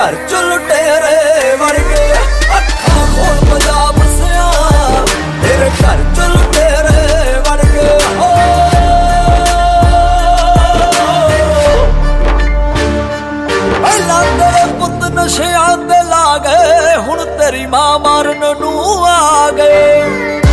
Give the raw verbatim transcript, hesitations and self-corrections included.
घर च लुटेरे वड़ गए। अखां खोल पंजाब सिया तेरे घर च लुटेरे वड़ गए। हो पहला तेरे पुत नशियां ते ला गए, हुण तेरी मां मारन नूं आ गए।